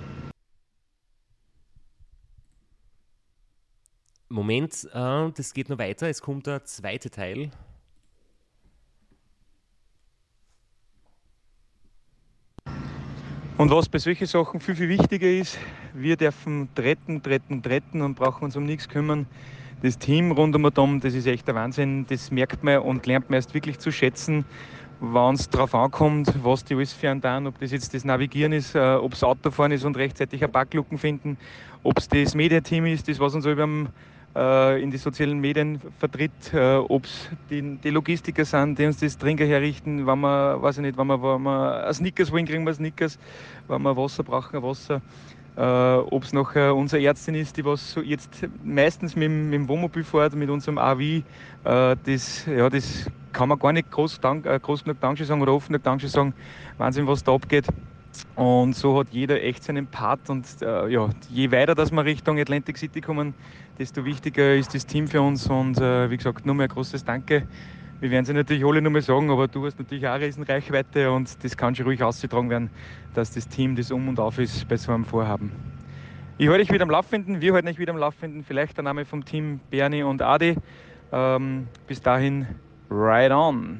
Moment, das geht noch weiter. Es kommt der zweite Teil. Und was bei solchen Sachen viel, viel wichtiger ist, wir dürfen treten und brauchen uns um nichts kümmern. Das Team rund um Atom, das ist echt der Wahnsinn. Das merkt man und lernt man erst wirklich zu schätzen, wenn es darauf ankommt, was die alles für einen tun, ob das jetzt das Navigieren ist, ob es Autofahren ist und rechtzeitig eine Backlücken finden, ob es das Mediateam ist, das was uns über in die sozialen Medien vertritt, ob es die Logistiker sind, die uns das Trinker herrichten, wenn wir, weiß ich nicht, wenn wir ein Snickers wollen, kriegen wir Snickers, wenn wir Wasser brauchen, ein Wasser. Ob es noch unsere Ärztin ist, die was so jetzt meistens mit dem Wohnmobil fährt, mit unserem AV, das kann man gar nicht groß genug Dankeschön sagen oder offen genug Dankeschön sagen, Wahnsinn, was da abgeht. Und so hat jeder echt seinen Part, und je weiter dass wir Richtung Atlantic City kommen, desto wichtiger ist das Team für uns, und wie gesagt, nur mehr ein großes Danke. Wir werden sie natürlich alle nur mal sagen, aber du hast natürlich auch eine riesen Reichweite, und das kann schon ruhig ausgetragen werden, dass das Team, das um und auf ist bei so einem Vorhaben. Ich halte euch wieder am Laufenden, wir halten euch wieder am Laufenden, vielleicht der Name vom Team Bernie und Adi. Bis dahin, right on!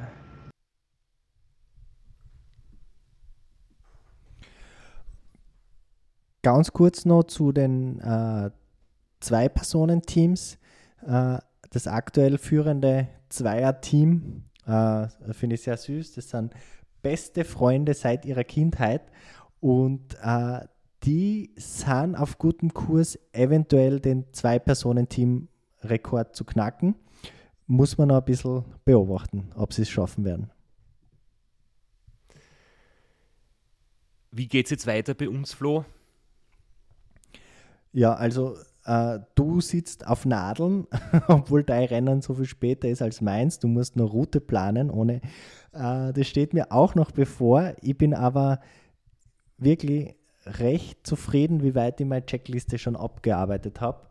Ganz kurz noch zu den Zwei-Personen-Teams. Das aktuell führende Zweier-Team finde ich sehr süß. Das sind beste Freunde seit ihrer Kindheit, und die sind auf gutem Kurs, eventuell den Zwei-Personen-Team-Rekord zu knacken. Muss man noch ein bisschen beobachten, ob sie es schaffen werden. Wie geht es jetzt weiter bei uns, Flo? Ja, also du sitzt auf Nadeln, obwohl dein Rennen so viel später ist als meins. Du musst noch Route planen. Das steht mir auch noch bevor. Ich bin aber wirklich recht zufrieden, wie weit ich meine Checkliste schon abgearbeitet habe.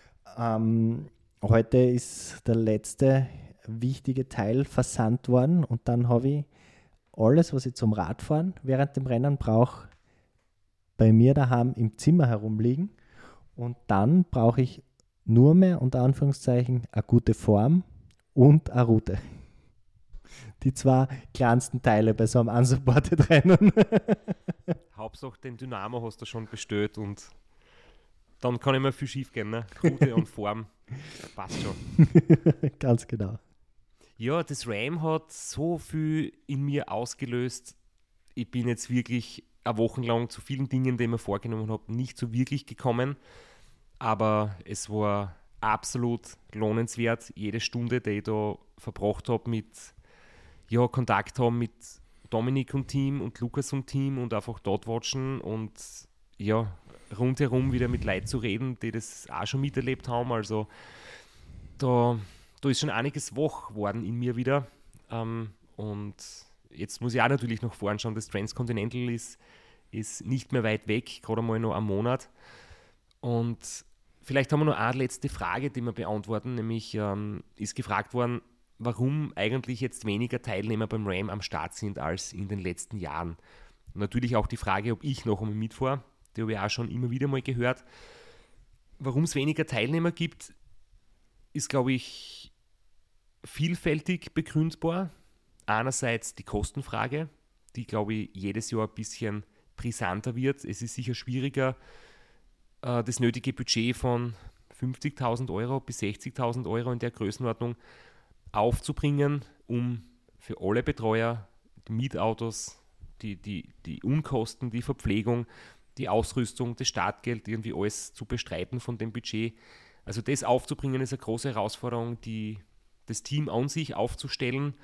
Heute ist der letzte wichtige Teil versandt worden, und dann habe ich alles, was ich zum Radfahren während dem Rennen brauche, bei mir daheim im Zimmer herumliegen. Und dann brauche ich nur mehr, unter Anführungszeichen, eine gute Form und eine Route. Die zwei kleinsten Teile bei so einem unsupported Rennen. Hauptsache den Dynamo hast du schon bestellt, und dann kann immer viel schief gehen, ne? Route und Form, passt schon. Ganz genau. Ja, das Ram hat so viel in mir ausgelöst. Ich bin jetzt wirklich eine Woche lang zu vielen Dingen, die ich mir vorgenommen habe, nicht so wirklich gekommen. Aber es war absolut lohnenswert, jede Stunde, die ich da verbracht habe mit Kontakt haben mit Dominik und Team und Lukas und Team, und einfach dort watchen und rundherum wieder mit Leuten zu reden, die das auch schon miterlebt haben. Also da ist schon einiges wach worden in mir wieder. Und jetzt muss ich auch natürlich noch vorhin schauen, das Transcontinental ist nicht mehr weit weg, gerade mal noch einen Monat. Und vielleicht haben wir noch eine letzte Frage, die wir beantworten, nämlich ist gefragt worden, warum eigentlich jetzt weniger Teilnehmer beim RAM am Start sind als in den letzten Jahren. Und natürlich auch die Frage, ob ich noch einmal mitfahre, die habe ich auch schon immer wieder mal gehört. Warum es weniger Teilnehmer gibt, ist, glaube ich, vielfältig begründbar. Einerseits die Kostenfrage, die, glaube ich, jedes Jahr ein bisschen brisanter wird. Es ist sicher schwieriger, das nötige Budget von 50.000 Euro bis 60.000 Euro in der Größenordnung aufzubringen, um für alle Betreuer die Mietautos, die Unkosten, die Verpflegung, die Ausrüstung, das Startgeld, irgendwie alles zu bestreiten von dem Budget. Also das aufzubringen ist eine große Herausforderung, das Team an sich aufzustellen.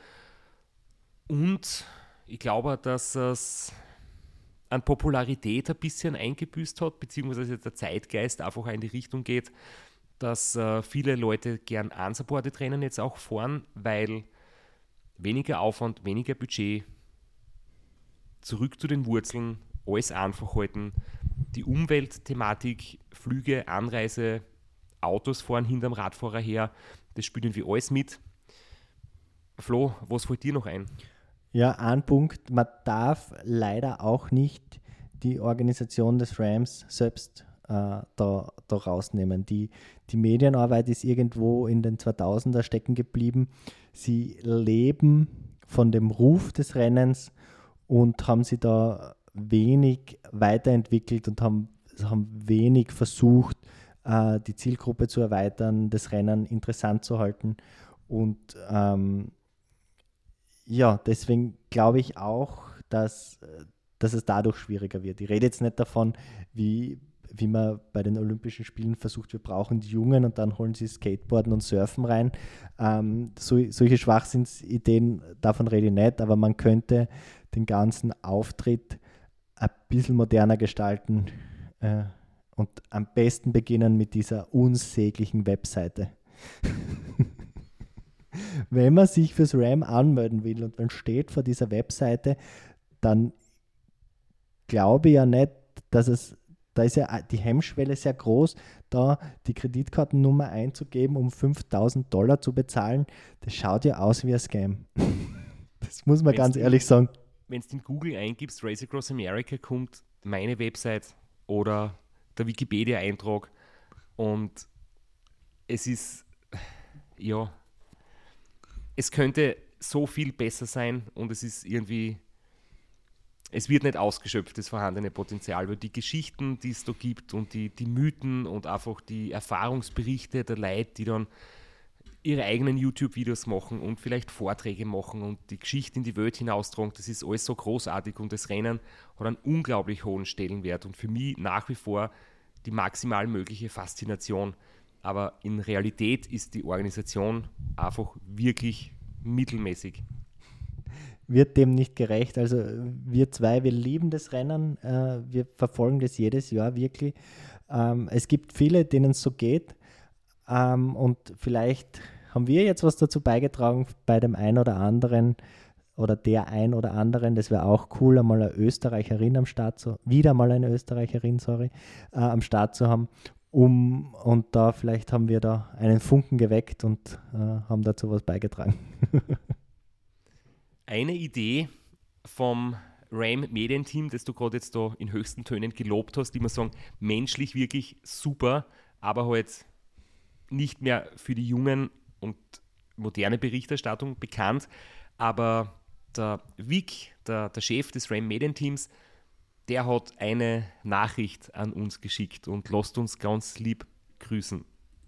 Und ich glaube, dass es an Popularität ein bisschen eingebüßt hat, beziehungsweise der Zeitgeist einfach in die Richtung geht, dass viele Leute gern unsupported Rennen jetzt auch fahren, weil weniger Aufwand, weniger Budget, zurück zu den Wurzeln, alles einfach halten. Die Umweltthematik, Flüge, Anreise, Autos fahren hinterm Radfahrer her, das spielt irgendwie alles mit. Flo, was fällt dir noch ein? Ja, ein Punkt, man darf leider auch nicht die Organisation des Rams selbst da rausnehmen. Die Medienarbeit ist irgendwo in den 2000er stecken geblieben. Sie leben von dem Ruf des Rennens und haben sie da wenig weiterentwickelt und haben wenig versucht, die Zielgruppe zu erweitern, das Rennen interessant zu halten. Und deswegen glaube ich auch, dass es dadurch schwieriger wird. Ich rede jetzt nicht davon, wie man bei den Olympischen Spielen versucht, wir brauchen die Jungen und dann holen sie Skateboarden und Surfen rein. Solche Schwachsinnsideen, davon rede ich nicht, aber man könnte den ganzen Auftritt ein bisschen moderner gestalten und am besten beginnen mit dieser unsäglichen Webseite. Wenn man sich fürs RAM anmelden will und man steht vor dieser Webseite, dann glaube ich ja nicht, dass da ist ja die Hemmschwelle sehr groß, da die Kreditkartennummer einzugeben, um $5.000 zu bezahlen. Das schaut ja aus wie ein Scam. Das muss man ganz ehrlich sagen. Wenn du in Google eingibst, Race Across America, kommt meine Website oder der Wikipedia-Eintrag und es ist, ja, es könnte so viel besser sein und es ist irgendwie, es wird nicht ausgeschöpft, das vorhandene Potenzial, weil die Geschichten, die es da gibt und die Mythen und einfach die Erfahrungsberichte der Leute, die dann ihre eigenen YouTube-Videos machen und vielleicht Vorträge machen und die Geschichte in die Welt hinaustragen, das ist alles so großartig und das Rennen hat einen unglaublich hohen Stellenwert und für mich nach wie vor die maximal mögliche Faszination. Aber in Realität ist die Organisation einfach wirklich mittelmäßig. Wird dem nicht gerecht. Also wir zwei, wir lieben das Rennen, wir verfolgen das jedes Jahr wirklich. Es gibt viele, denen es so geht und vielleicht haben wir jetzt was dazu beigetragen bei dem einen oder anderen oder der ein oder anderen. Das wäre auch cool, einmal eine Österreicherin am Start zu am Start zu haben. Und da vielleicht haben wir da einen Funken geweckt und haben dazu was beigetragen. Eine Idee vom RAM-Medienteam, das du gerade jetzt da in höchsten Tönen gelobt hast, die man sagen, menschlich wirklich super, aber halt nicht mehr für die Jungen und moderne Berichterstattung bekannt. Aber der Vic, der Chef des RAM-Medienteams, der hat eine Nachricht an uns geschickt und lasst uns ganz lieb grüßen.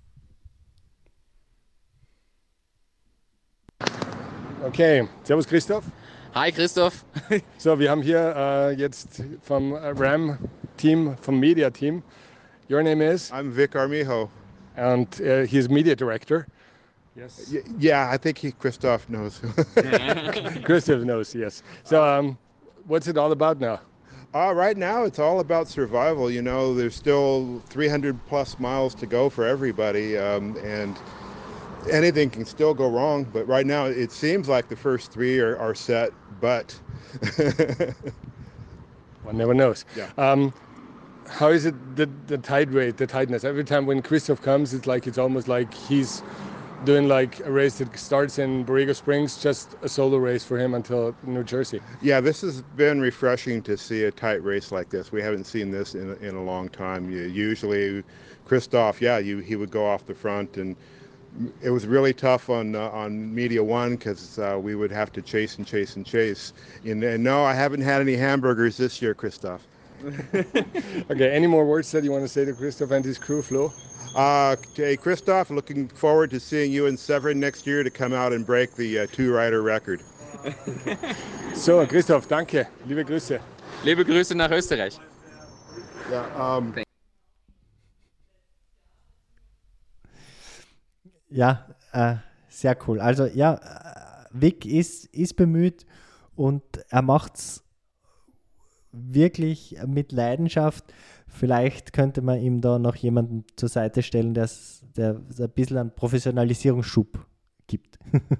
Okay, servus Christoph. Hi Christoph. So, wir haben hier jetzt vom RAM-Team, vom Media-Team. Your name is? I'm Vic Armijo. And he's Media Director. Yes. Yeah, I think Christoph knows. Christoph knows, yes. So, what's it all about now? Right now, it's all about survival. You know, there's still 300 plus miles to go for everybody, and anything can still go wrong. But right now, it seems like the first three are set, but one never knows. Yeah. How is it the tide rate, the tideness? Every time when Christoph comes, it's almost like he's doing like a race that starts in Borrego Springs, just a solo race for him until New Jersey. Yeah, this has been refreshing to see a tight race like this. We haven't seen this in a long time. Usually, Christoph, he would go off the front, and it was really tough on Media One because we would have to chase. And no, I haven't had any hamburgers this year, Christoph. Okay, any more words that you want to say to Christoph and his crew, Flo? Hey, Christoph, looking forward to seeing you in Severin next year to come out and break the two-rider record. So, Christoph, danke. Liebe Grüße. Liebe Grüße nach Österreich. Ja, sehr cool. Also ja, Vic ist bemüht und er macht es wirklich mit Leidenschaft. Vielleicht könnte man ihm da noch jemanden zur Seite stellen, der der ein bisschen einen Professionalisierungsschub gibt.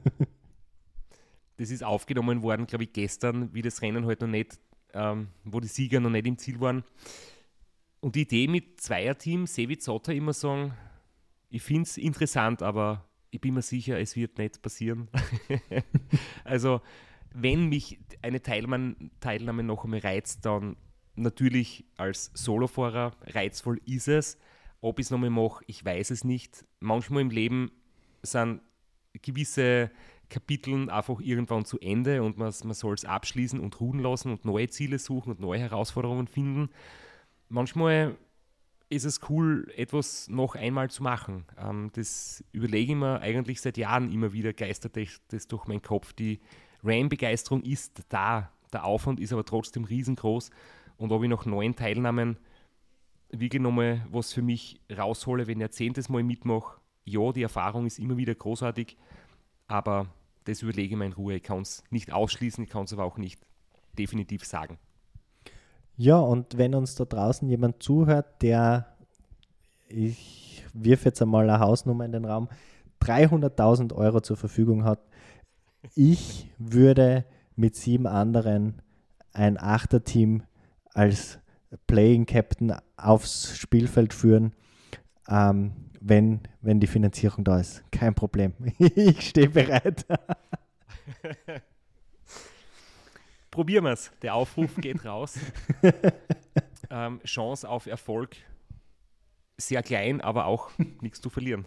Das ist aufgenommen worden, glaube ich, gestern, wie das Rennen halt noch nicht, wo die Sieger noch nicht im Ziel waren. Und die Idee mit Zweierteam, Sevi Zotter immer sagen, ich finde es interessant, aber ich bin mir sicher, es wird nicht passieren. Also, wenn mich eine Teilnahme noch einmal reizt, dann natürlich als Solofahrer, reizvoll ist es. Ob ich es nochmal mache, ich weiß es nicht. Manchmal im Leben sind gewisse Kapitel einfach irgendwann zu Ende und man soll es abschließen und ruhen lassen und neue Ziele suchen und neue Herausforderungen finden. Manchmal ist es cool, etwas noch einmal zu machen. Das überlege ich mir eigentlich seit Jahren immer wieder, geistert das durch meinen Kopf. Die Ram-Begeisterung ist da, der Aufwand ist aber trotzdem riesengroß. Und ob ich nach 9 Teilnahmen wirklich nochmal was für mich raushole, wenn ich ein 10. Mal mitmache, ja, die Erfahrung ist immer wieder großartig, aber das überlege ich mir in Ruhe. Ich kann es nicht ausschließen, ich kann es aber auch nicht definitiv sagen. Ja, und wenn uns da draußen jemand zuhört, der, ich wirf jetzt einmal eine Hausnummer in den Raum, 300.000 Euro zur Verfügung hat, ich würde mit 7 anderen ein 8er-Team als Playing Captain aufs Spielfeld führen, wenn die Finanzierung da ist. Kein Problem. Ich stehe bereit. Probieren wir es. Der Aufruf geht raus. Chance auf Erfolg sehr klein, aber auch nichts zu verlieren.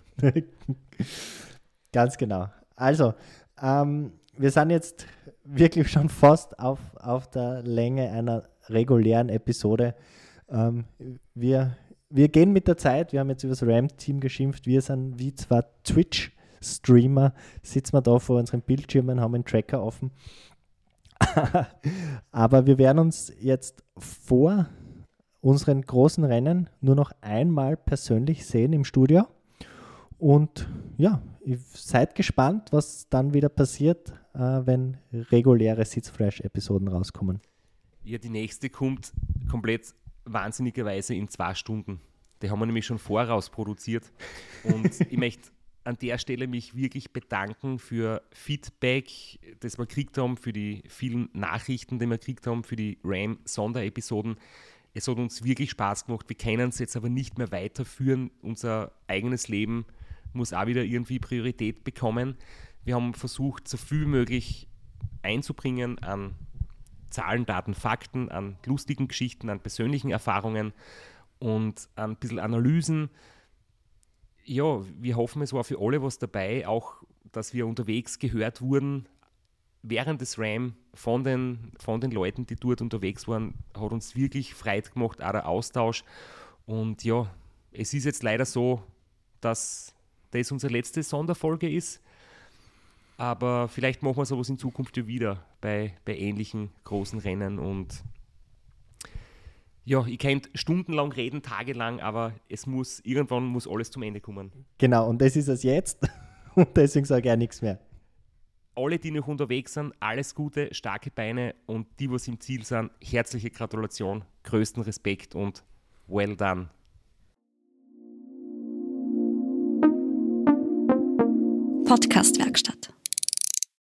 Ganz genau. Also, wir sind jetzt wirklich schon fast auf der Länge einer regulären Episode. Wir gehen mit der Zeit. Wir haben jetzt über das RAM-Team geschimpft. Wir sind wie zwei Twitch-Streamer. Sitzen wir da vor unseren Bildschirmen, haben einen Tracker offen. Aber wir werden uns jetzt vor unseren großen Rennen nur noch einmal persönlich sehen im Studio. Und ja, seid gespannt, was dann wieder passiert, wenn reguläre Sitzflash-Episoden rauskommen. Ja, die nächste kommt komplett wahnsinnigerweise in 2 Stunden. Die haben wir nämlich schon voraus produziert. Und ich möchte an der Stelle mich wirklich bedanken für Feedback, das wir gekriegt haben, für die vielen Nachrichten, die wir gekriegt haben, für die RAM-Sonderepisoden. Es hat uns wirklich Spaß gemacht. Wir können es jetzt aber nicht mehr weiterführen. Unser eigenes Leben muss auch wieder irgendwie Priorität bekommen. Wir haben versucht, so viel wie möglich einzubringen an Zahlen, Daten, Fakten, an lustigen Geschichten, an persönlichen Erfahrungen und an ein bisschen Analysen. Ja, wir hoffen, es war für alle was dabei, auch, dass wir unterwegs gehört wurden. Während des RAM von den Leuten, die dort unterwegs waren, hat uns wirklich Freude gemacht, auch der Austausch. Und ja, es ist jetzt leider so, dass das unsere letzte Sonderfolge ist. Aber vielleicht machen wir sowas in Zukunft ja wieder bei ähnlichen großen Rennen. Und ja, ich könnte stundenlang reden, tagelang, aber irgendwann muss alles zum Ende kommen. Genau, und das ist es jetzt. Und deswegen sage ich auch nichts mehr. Alle, die noch unterwegs sind, alles Gute, starke Beine, und die, was im Ziel sind, herzliche Gratulation, größten Respekt und well done. Podcast-Werkstatt.